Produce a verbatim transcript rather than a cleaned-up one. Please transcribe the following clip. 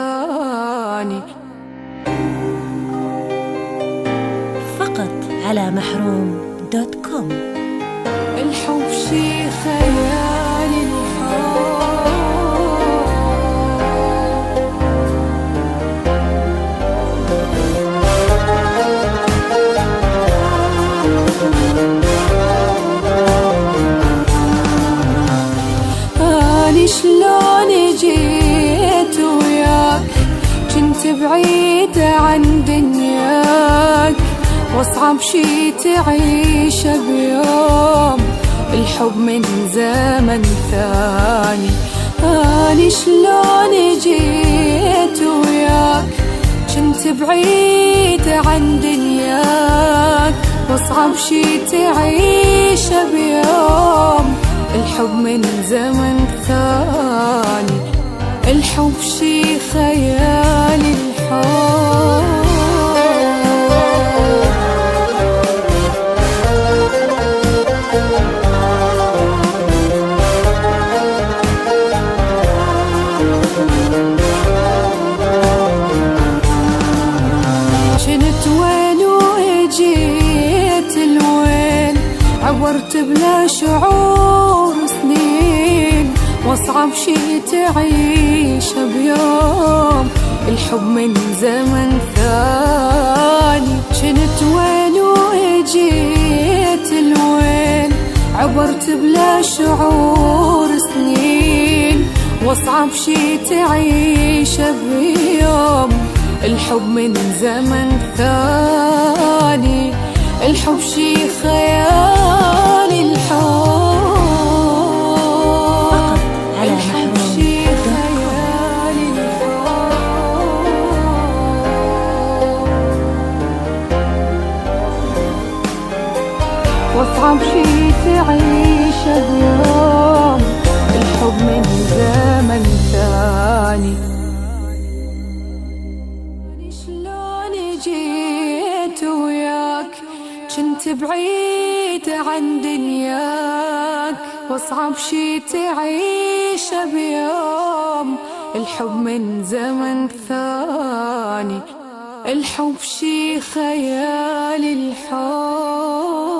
ثاني. فقط على محروم دوت كوم. الحب شي خيال الحب، أني شلون جيت وياك كنت بعيدة عن دنياك، واصعب شي تعيشه بيوم الحب من زمن ثاني. أني شلون جيت وياك كنت بعيدة عن دنياك، واصعب شي تعيشه بيوم الحب من زمن ثاني. الحب شي خيال الحب، كنت وين وجيت لوين، عبرت بلا شعور سنين، واصعب شي تعيشه بيوم الحب من زمن ثاني. كنت وين وجيت لوين، عبرت بلا شعور سنين، واصعب شي تعيشه بيوم الحب من زمن ثاني. الحب شي خيال الحب، الحب شي خيال الحب، واصعب شي تعيشه بيوم الحب من زمن ثاني. جيت وياك كنت بعيدة عن دنياك، واصعب شي تعيشه بيوم الحب من زمن ثاني. الحب شي خيال الحب.